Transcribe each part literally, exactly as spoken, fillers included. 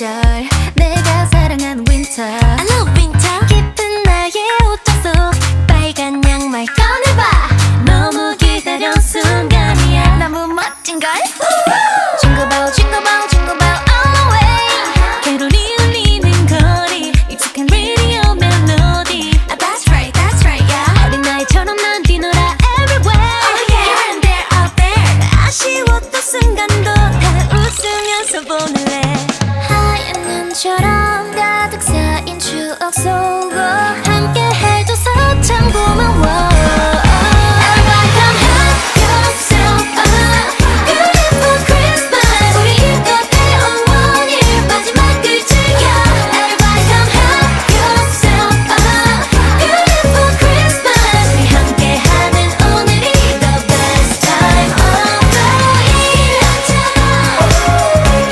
계절 내가 사랑하는 winter I love winter. 깊은 나의 옷장 속 빨간 양말 꺼내봐 너무 기다려온 순간이야 너무 멋진걸 Jingle bell jingle bell jingle bell all the way 캐롤이 울리는 거리 익숙한 radio 멜로디 Ah, that's right, that's right, yeah. 어린아이처럼 난 뛰놀아 everywhere Oh yeah, here and there, out there. 아쉬웠던 순간도 다 웃으면서 보낼래 하얀 눈처럼 가득 쌓인 추억 속으로 함께 해줘서 참 고마워 Everybody come help yourself a beautiful Christmas 우리 힘껏 해온 원일 마지막 글자야 Everybody come help yourself a beautiful Christmas 우리 함께하는 오늘이 the best time of the year 기다렸던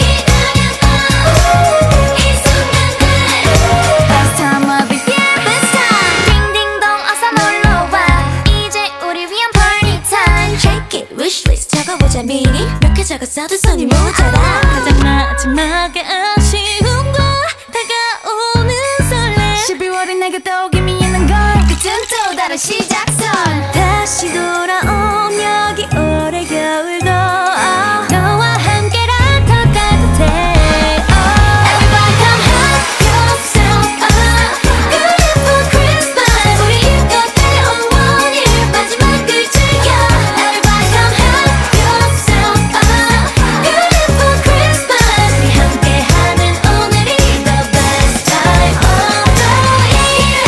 이 순간들 Best time of the year best time 딩딩동 어서 놀러와 이제 우리 위한 party time Check it wishlist 적어보자 미리 몇 개 적었어도 손이 모자라 가장 마지막에 아쉬움과 다가오는 설레 십이월이 내게 또 기미있는 걸 그땐 또 다른 시작선 다시 돌아온 여기 올해 겨울도 너와 함께라 더 따뜻해 Everybody come help yourself a beautiful Christmas 우리 힘껏 해온 원일 마지막 글자야 Everybody come help yourself a beautiful Christmas 우리 함께하는 오늘이 the best time of the year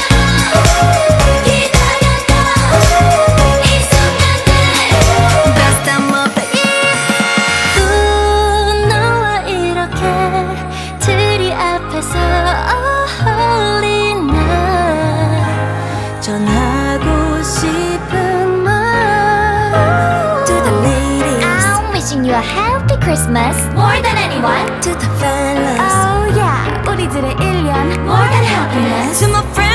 기다렸던 이 순간들 Best time of the year 또 너와 이렇게 트리 앞에서 oh, holy night 전하고 싶은 말 To the ladies I'm wishing you a happy Christmas More than anyone To the fellas. Oh yeah 우리들의 일 년 More than happiness. To my friends